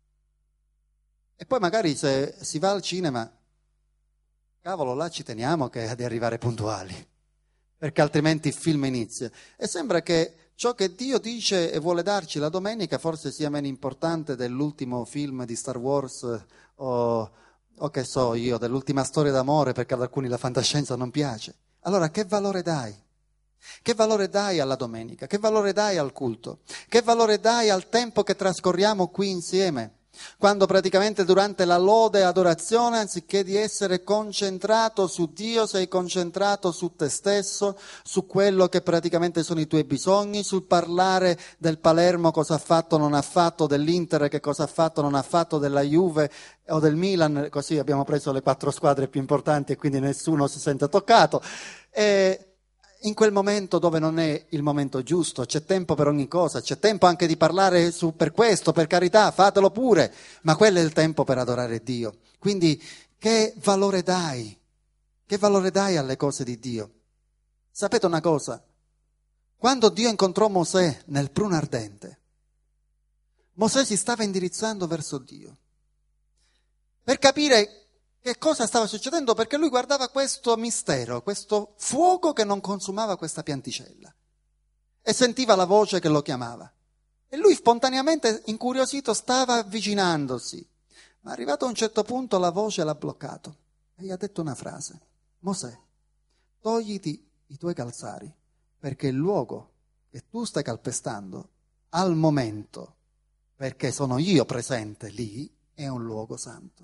Speaker 1: e poi magari se si va al cinema, cavolo, là ci teniamo di arrivare puntuali, perché altrimenti il film inizia, e sembra che ciò che Dio dice e vuole darci la domenica forse sia meno importante dell'ultimo film di Star Wars o che so io, dell'ultima storia d'amore, perché ad alcuni la fantascienza non piace. Allora che valore dai? Che valore dai alla domenica? Che valore dai al culto? Che valore dai al tempo che trascorriamo qui insieme? Quando praticamente durante la lode e adorazione, anziché di essere concentrato su Dio, sei concentrato su te stesso, su quello che praticamente sono i tuoi bisogni, sul parlare del Palermo cosa ha fatto, non ha fatto, dell'Inter che cosa ha fatto, non ha fatto, della Juve o del Milan, così abbiamo preso le 4 squadre più importanti e quindi nessuno si sente toccato. In quel momento dove non è il momento giusto, c'è tempo per ogni cosa, c'è tempo anche di parlare per questo, per carità, fatelo pure, ma quello è il tempo per adorare Dio. Quindi che valore dai? Che valore dai alle cose di Dio? Sapete una cosa? Quando Dio incontrò Mosè nel pruno ardente, Mosè si stava indirizzando verso Dio per capire che cosa stava succedendo, perché lui guardava questo mistero, questo fuoco che non consumava questa pianticella e sentiva la voce che lo chiamava. E lui spontaneamente, incuriosito, stava avvicinandosi. Ma arrivato a un certo punto la voce l'ha bloccato e gli ha detto una frase: Mosè, togliti i tuoi calzari, perché il luogo che tu stai calpestando al momento, perché sono io presente lì, è un luogo santo.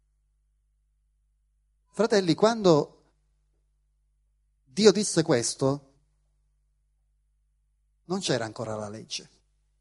Speaker 1: Fratelli, quando Dio disse questo, non c'era ancora la legge.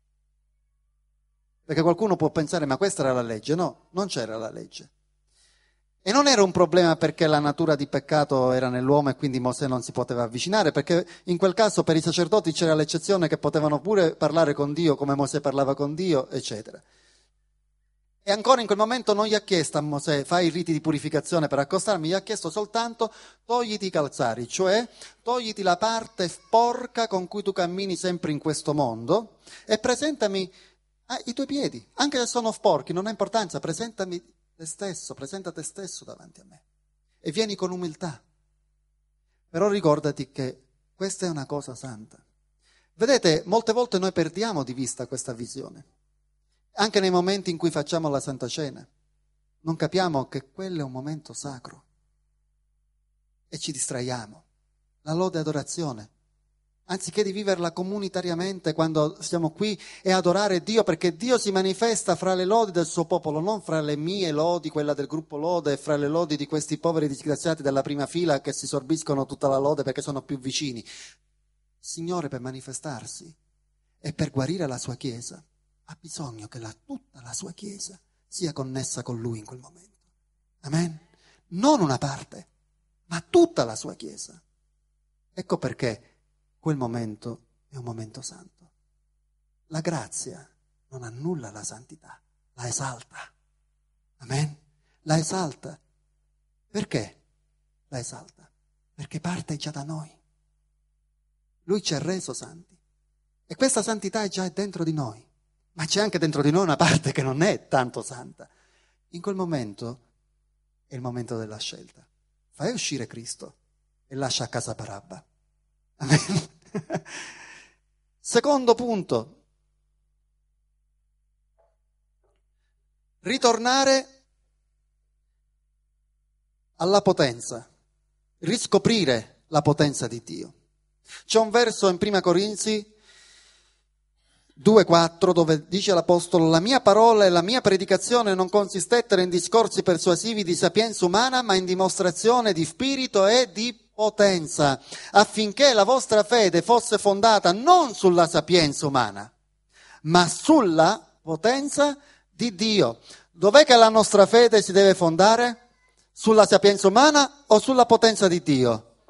Speaker 1: Perché qualcuno può pensare, ma questa era la legge. No, non c'era la legge. E non era un problema perché la natura di peccato era nell'uomo e quindi Mosè non si poteva avvicinare, perché in quel caso per i sacerdoti c'era l'eccezione che potevano pure parlare con Dio come Mosè parlava con Dio, eccetera. E ancora in quel momento non gli ha chiesto a Mosè, fai i riti di purificazione per accostarmi, gli ha chiesto soltanto togliti i calzari, cioè togliti la parte sporca con cui tu cammini sempre in questo mondo e presentami i tuoi piedi, anche se sono sporchi, non ha importanza, presenta te stesso davanti a me e vieni con umiltà. Però ricordati che questa è una cosa santa. Vedete, molte volte noi perdiamo di vista questa visione, anche nei momenti in cui facciamo la Santa Cena. Non capiamo che quello è un momento sacro e ci distraiamo. La lode e adorazione. Anziché di viverla comunitariamente quando siamo qui e adorare Dio, perché Dio si manifesta fra le lodi del suo popolo, non fra le mie lodi, quella del gruppo lode, e fra le lodi di questi poveri disgraziati della prima fila che si sorbiscono tutta la lode perché sono più vicini. Signore, per manifestarsi e per guarire la sua Chiesa, ha bisogno che tutta la sua Chiesa sia connessa con Lui in quel momento. Amen? Non una parte, ma tutta la sua Chiesa. Ecco perché quel momento è un momento santo. La grazia non annulla la santità, la esalta. Amen? La esalta. Perché la esalta? Perché parte già da noi. Lui ci ha reso santi. E questa santità è già dentro di noi. Ma c'è anche dentro di noi una parte che non è tanto santa. In quel momento è il momento della scelta. Fai uscire Cristo e lascia a casa Barabba. Amen. Secondo punto, ritornare alla potenza, riscoprire la potenza di Dio. C'è un verso in Prima Corinzi 2,4 dove dice l'Apostolo: la mia parola e la mia predicazione non consistettero in discorsi persuasivi di sapienza umana, ma in dimostrazione di spirito e di potenza, affinché la vostra fede fosse fondata non sulla sapienza umana, ma sulla potenza di Dio. Dov'è che la nostra fede si deve fondare? Sulla sapienza umana o sulla potenza di Dio?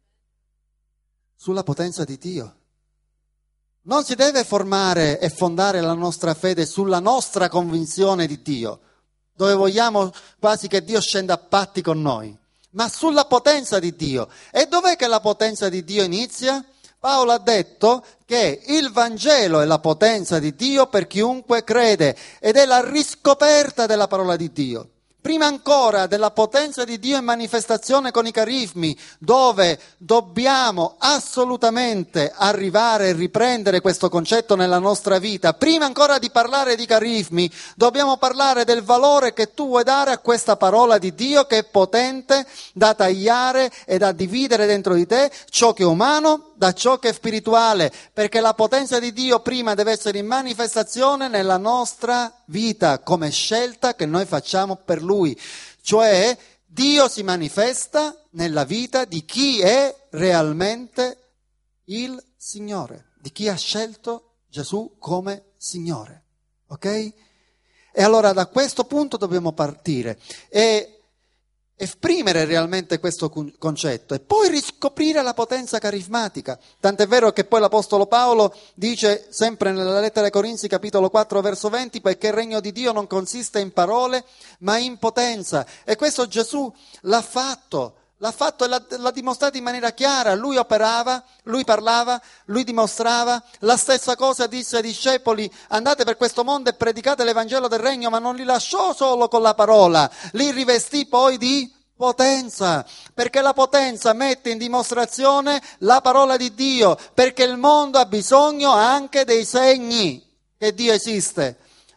Speaker 1: Sulla potenza di Dio. Non si deve formare e fondare la nostra fede sulla nostra convinzione di Dio, dove vogliamo quasi che Dio scenda a patti con noi, ma sulla potenza di Dio. E dov'è che la potenza di Dio inizia? Paolo ha detto che il Vangelo è la potenza di Dio per chiunque crede ed è la riscoperta della parola di Dio. Prima ancora della potenza di Dio in manifestazione con i carismi, dove dobbiamo assolutamente arrivare e riprendere questo concetto nella nostra vita. Prima ancora di parlare di carismi, dobbiamo parlare del valore che tu vuoi dare a questa parola di Dio che è potente da tagliare e da dividere dentro di te ciò che è umano da ciò che è spirituale, perché la potenza di Dio prima deve essere in manifestazione nella nostra vita, come scelta che noi facciamo per Lui. Cioè, Dio si manifesta nella vita di chi è realmente il Signore, di chi ha scelto Gesù come Signore. Ok? E allora da questo punto dobbiamo partire e esprimere realmente questo concetto e poi riscoprire la potenza carismatica. Tant'è vero che poi l'Apostolo Paolo dice, sempre nella lettera ai Corinzi, capitolo 4, verso 20, poiché il regno di Dio non consiste in parole, ma in potenza. E questo Gesù l'ha fatto e l'ha dimostrato in maniera chiara. Lui operava, lui parlava, lui dimostrava. La stessa cosa disse ai discepoli: andate per questo mondo e predicate l'Evangelo del Regno, ma non li lasciò solo con la parola, li rivestì poi di potenza, perché la potenza mette in dimostrazione la parola di Dio, perché il mondo ha bisogno anche dei segni che Dio esiste.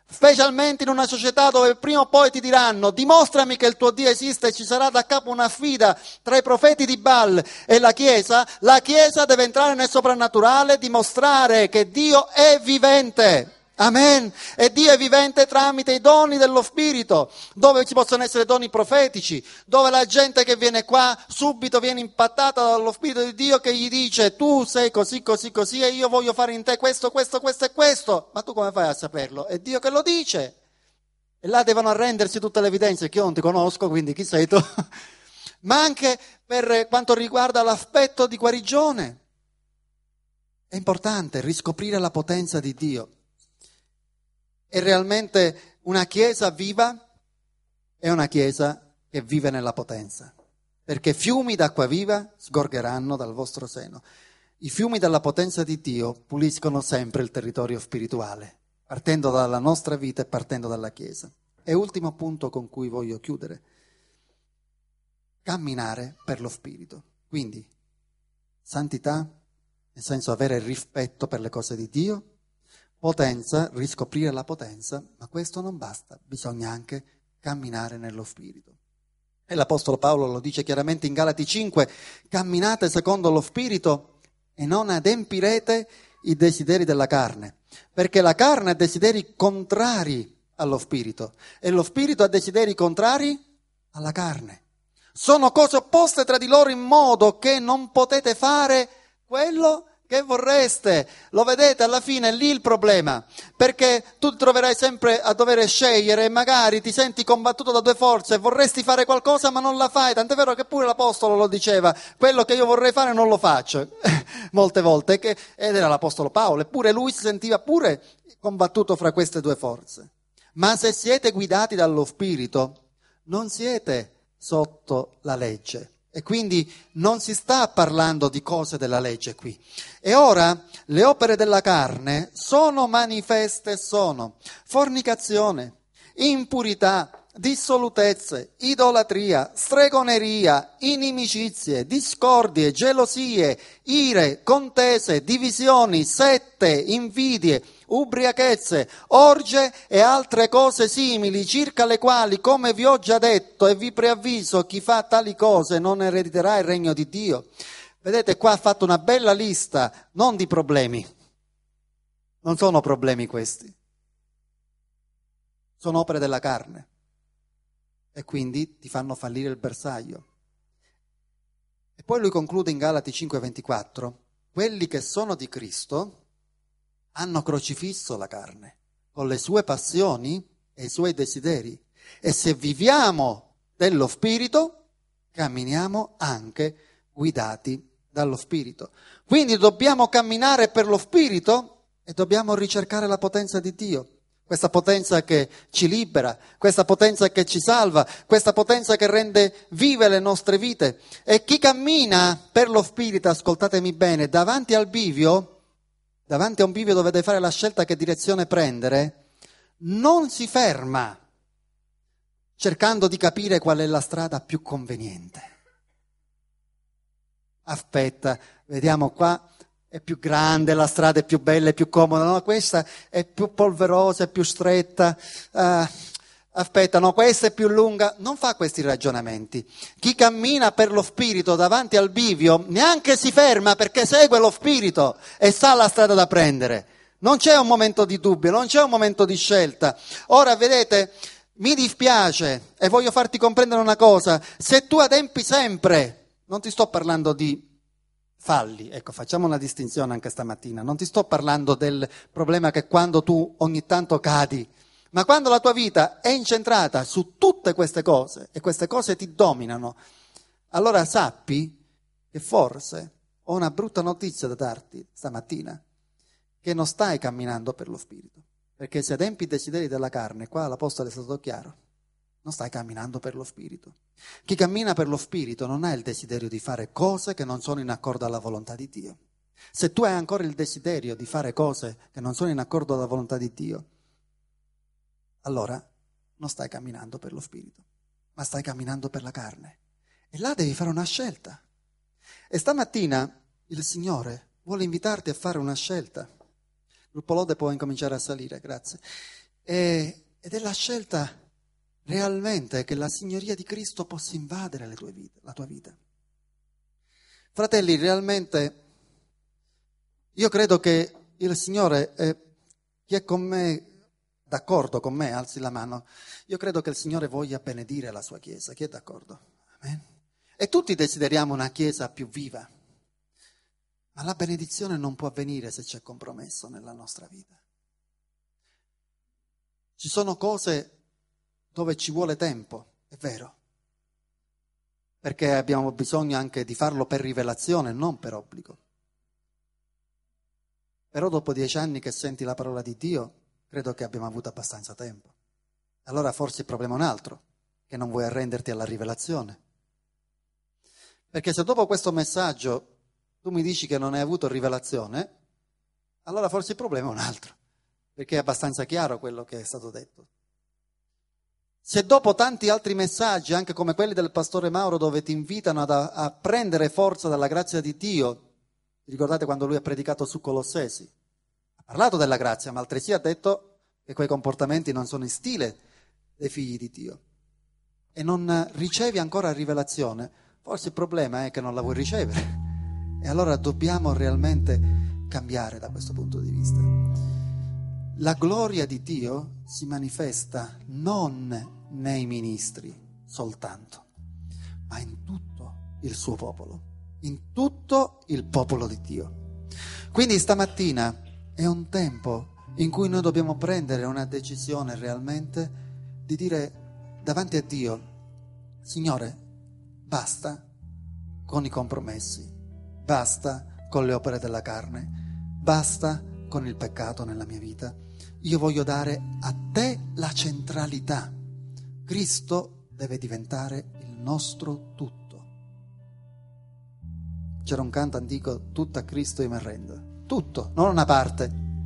Speaker 1: specialmente in una società dove prima o poi ti diranno: dimostrami che il tuo Dio esiste, e ci sarà da capo una sfida tra i profeti di Baal e la Chiesa deve entrare nel soprannaturale, dimostrare che Dio è vivente. Amen. E Dio è vivente tramite i doni dello Spirito, dove ci possono essere doni profetici, dove la gente che viene qua subito viene impattata dallo Spirito di Dio che gli dice: tu sei così, così, così, e io voglio fare in te questo, questo, questo e questo. Ma tu come fai a saperlo? È Dio che lo dice. E là devono arrendersi tutte le evidenze, che io non ti conosco, quindi chi sei tu? Ma anche per quanto riguarda l'aspetto di guarigione. È importante riscoprire la potenza di Dio. È realmente una chiesa viva, è una chiesa che vive nella potenza, perché fiumi d'acqua viva sgorgeranno dal vostro seno. I fiumi della potenza di Dio puliscono sempre il territorio spirituale, partendo dalla nostra vita e partendo dalla chiesa. E ultimo punto con cui voglio chiudere: camminare per lo Spirito. Quindi santità, nel senso avere rispetto per le cose di Dio; potenza, riscoprire la potenza, ma questo non basta, bisogna anche camminare nello Spirito. E l'Apostolo Paolo lo dice chiaramente in Galati 5: camminate secondo lo Spirito e non adempirete i desideri della carne, perché la carne ha desideri contrari allo Spirito e lo Spirito ha desideri contrari alla carne. Sono cose opposte tra di loro, in modo che non potete fare quello che vorreste. Lo vedete, alla fine è lì il problema, perché tu ti troverai sempre a dover scegliere e magari ti senti combattuto da due forze, vorresti fare qualcosa ma non la fai, tant'è vero che pure l'Apostolo lo diceva: quello che io vorrei fare non lo faccio, molte volte, ed era l'Apostolo Paolo, eppure lui si sentiva pure combattuto fra queste due forze. Ma se siete guidati dallo Spirito, non siete sotto la legge. E quindi non si sta parlando di cose della legge qui. E ora le opere della carne sono manifeste, sono fornicazione, impurità, dissolutezze, idolatria, stregoneria, inimicizie, discordie, gelosie, ire, contese, divisioni, sette, invidie, ubriachezze, orge e altre cose simili, circa le quali, come vi ho già detto e vi preavviso, chi fa tali cose non erediterà il regno di Dio. Vedete, qua ha fatto una bella lista, non di problemi. Non sono problemi questi. Sono opere della carne. E quindi ti fanno fallire il bersaglio. E poi lui conclude in Galati 5:24: quelli che sono di Cristo hanno crocifisso la carne con le sue passioni e i suoi desideri, e se viviamo dello Spirito camminiamo anche guidati dallo Spirito. Quindi dobbiamo camminare per lo Spirito e dobbiamo ricercare la potenza di Dio, questa potenza che ci libera, questa potenza che ci salva, questa potenza che rende vive le nostre vite. E chi cammina per lo Spirito, ascoltatemi bene, davanti a un bivio dove devi fare la scelta che direzione prendere, non si ferma cercando di capire qual è la strada più conveniente. Aspetta, vediamo qua, è più grande, la strada è più bella, è più comoda, no, questa è più polverosa, è più stretta, aspetta, no, questa è più lunga. Non fa questi ragionamenti. Chi cammina per lo Spirito davanti al bivio neanche si ferma, perché segue lo Spirito e sa la strada da prendere. Non c'è un momento di dubbio, non c'è un momento di scelta. Ora, vedete, mi dispiace e voglio farti comprendere una cosa: se tu adempi sempre, non ti sto parlando di falli, ecco, facciamo una distinzione anche stamattina, non ti sto parlando del problema che quando tu ogni tanto cadi, ma quando la tua vita è incentrata su tutte queste cose e queste cose ti dominano, allora sappi che forse ho una brutta notizia da darti stamattina, che non stai camminando per lo Spirito, perché se adempi i desideri della carne, qua l'Apostolo è stato chiaro, non stai camminando per lo Spirito. Chi cammina per lo Spirito non ha il desiderio di fare cose che non sono in accordo alla volontà di Dio. Se tu hai ancora il desiderio di fare cose che non sono in accordo alla volontà di Dio, allora non stai camminando per lo Spirito, ma stai camminando per la carne. E là devi fare una scelta. E stamattina il Signore vuole invitarti a fare una scelta. Il gruppo Lode può incominciare a salire, grazie. Ed è la scelta realmente che la signoria di Cristo possa invadere la tua vita. Fratelli, realmente io credo che il Signore, chi è con me, d'accordo con me, alzi la mano, io credo che il Signore voglia benedire la sua Chiesa, chi è d'accordo? Amen. E tutti desideriamo una Chiesa più viva, ma la benedizione non può avvenire se c'è compromesso nella nostra vita. Ci sono cose dove ci vuole tempo, è vero, perché abbiamo bisogno anche di farlo per rivelazione, non per obbligo. Però dopo 10 anni che senti la parola di Dio, credo che abbiamo avuto abbastanza tempo. Allora forse il problema è un altro, che non vuoi arrenderti alla rivelazione. Perché se dopo questo messaggio tu mi dici che non hai avuto rivelazione, allora forse il problema è un altro, perché è abbastanza chiaro quello che è stato detto. Se dopo tanti altri messaggi, anche come quelli del pastore Mauro, dove ti invitano a prendere forza dalla grazia di Dio, ricordate quando lui ha predicato su Colossesi? Ha parlato della grazia, ma altresì ha detto che quei comportamenti non sono in stile dei figli di Dio. E non ricevi ancora rivelazione, forse il problema è che non la vuoi ricevere. E allora dobbiamo realmente cambiare da questo punto di vista. La gloria di Dio si manifesta non nei ministri soltanto, ma in tutto il suo popolo, in tutto il popolo di Dio. Quindi stamattina è un tempo in cui noi dobbiamo prendere una decisione realmente di dire davanti a Dio: Signore, basta con i compromessi, basta con le opere della carne, basta con il peccato nella mia vita. Io voglio dare a te la centralità. Cristo deve diventare il nostro tutto. C'era un canto antico: tutto a Cristo io mi arrendo. Tutto, non una parte.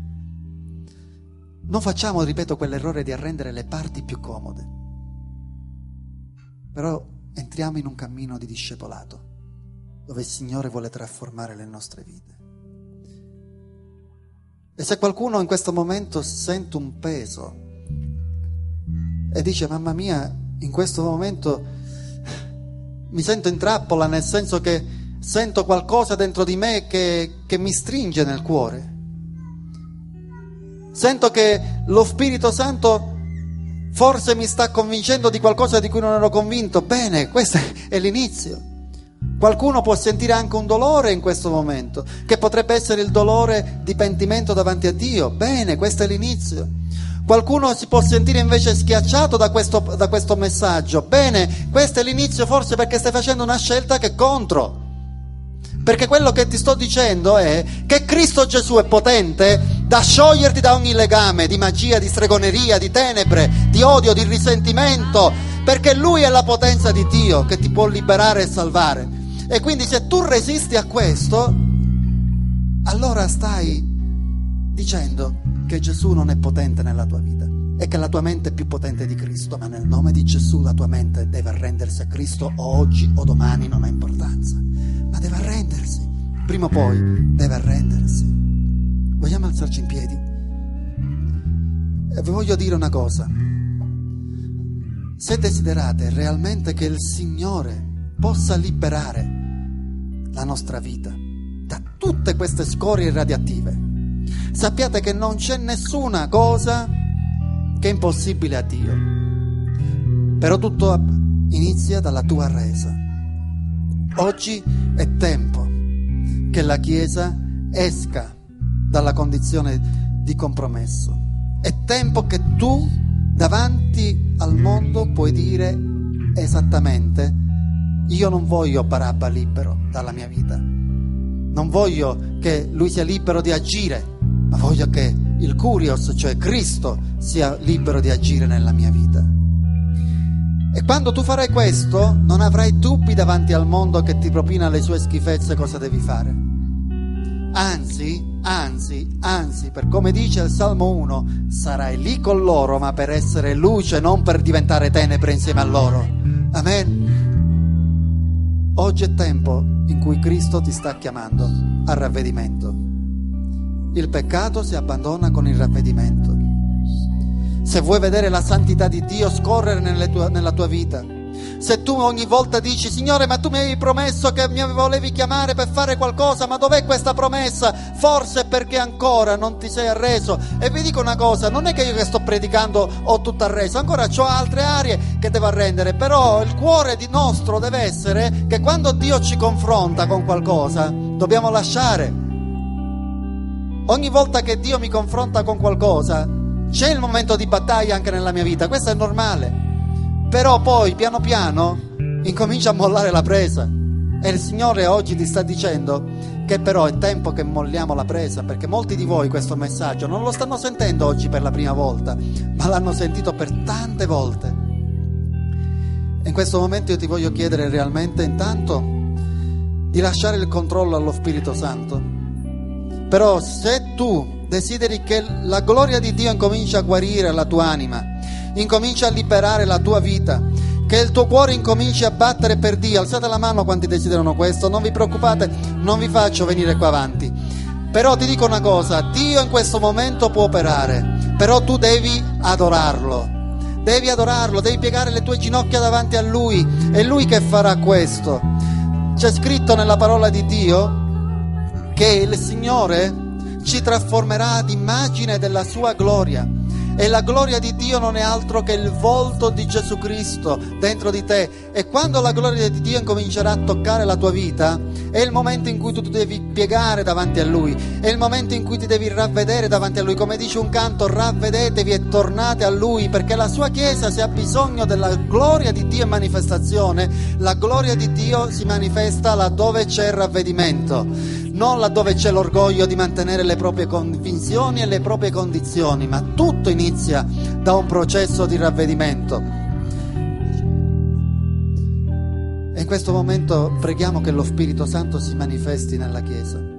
Speaker 1: Non facciamo, ripeto, quell'errore di arrendere le parti più comode. Però entriamo in un cammino di discepolato, dove il Signore vuole trasformare le nostre vite. E se qualcuno in questo momento sente un peso e dice: mamma mia, in questo momento mi sento in trappola, nel senso che sento qualcosa dentro di me che mi stringe nel cuore, sento che lo Spirito Santo forse mi sta convincendo di qualcosa di cui non ero convinto. Bene, questo è l'inizio. Qualcuno può sentire anche un dolore in questo momento, che potrebbe essere il dolore di pentimento davanti a Dio. Bene, questo è l'inizio. Qualcuno si può sentire invece schiacciato da questo messaggio. Bene, questo è l'inizio, forse perché stai facendo una scelta che è contro. Perché quello che ti sto dicendo è che Cristo Gesù è potente da scioglierti da ogni legame di magia, di stregoneria, di tenebre, di odio, di risentimento, perché Lui è la potenza di Dio che ti può liberare e salvare. E quindi se tu resisti a questo, allora stai dicendo che Gesù non è potente nella tua vita e che la tua mente è più potente di Cristo. Ma nel nome di Gesù la tua mente deve arrendersi a Cristo, o oggi o domani, non ha importanza, ma deve arrendersi, prima o poi deve arrendersi. Vogliamo alzarci in piedi? E vi voglio dire una cosa: se desiderate realmente che il Signore possa liberare la nostra vita da tutte queste scorie radioattive, sappiate che non c'è nessuna cosa che è impossibile a Dio. Però tutto inizia dalla tua resa. Oggi è tempo che la Chiesa esca dalla condizione di compromesso. È tempo che tu davanti al mondo puoi dire esattamente: io non voglio Barabba libero dalla mia vita, non voglio che lui sia libero di agire, ma voglio che il Kurios, cioè Cristo, sia libero di agire nella mia vita. E quando tu farai questo, non avrai dubbi davanti al mondo che ti propina le sue schifezze cosa devi fare. Anzi, per come dice il Salmo 1, sarai lì con loro, ma per essere luce, non per diventare tenebre insieme a loro. Amen. Oggi è tempo in cui Cristo ti sta chiamando al ravvedimento. Il peccato si abbandona con il ravvedimento. Se vuoi vedere la santità di Dio scorrere nella tua vita, se tu ogni volta dici: Signore, ma tu mi avevi promesso che mi volevi chiamare per fare qualcosa, ma dov'è questa promessa? Forse è perché ancora non ti sei arreso. E vi dico una cosa, non è che io che sto predicando ho tutto arreso, ancora ho altre aree che devo arrendere, però il cuore di nostro deve essere che quando Dio ci confronta con qualcosa dobbiamo lasciare. Ogni volta che Dio mi confronta con qualcosa c'è il momento di battaglia anche nella mia vita, questo è normale. Però poi piano piano incomincia a mollare la presa, e il Signore oggi ti sta dicendo che però è tempo che molliamo la presa, perché molti di voi questo messaggio non lo stanno sentendo oggi per la prima volta, ma l'hanno sentito per tante volte. E in questo momento io ti voglio chiedere realmente intanto di lasciare il controllo allo Spirito Santo. Però se tu desideri che la gloria di Dio incomincia a guarire la tua anima, incomincia a liberare la tua vita, che il tuo cuore incominci a battere per Dio, alzate la mano quanti desiderano questo, non vi preoccupate, non vi faccio venire qua avanti, però ti dico una cosa: Dio in questo momento può operare, però tu devi adorarlo, devi piegare le tue ginocchia davanti a Lui, è Lui che farà questo. C'è scritto nella parola di Dio che il Signore ci trasformerà ad immagine della sua gloria, e la gloria di Dio non è altro che il volto di Gesù Cristo dentro di te. E quando la gloria di Dio incomincerà a toccare la tua vita, è il momento in cui tu ti devi piegare davanti a Lui, è il momento in cui ti devi ravvedere davanti a Lui, come dice un canto: ravvedetevi e tornate a Lui, perché la sua Chiesa, se ha bisogno della gloria di Dio in manifestazione, la gloria di Dio si manifesta laddove c'è ravvedimento, non laddove c'è l'orgoglio di mantenere le proprie convinzioni e le proprie condizioni, ma tutto inizia da un processo di ravvedimento. E in questo momento preghiamo che lo Spirito Santo si manifesti nella Chiesa.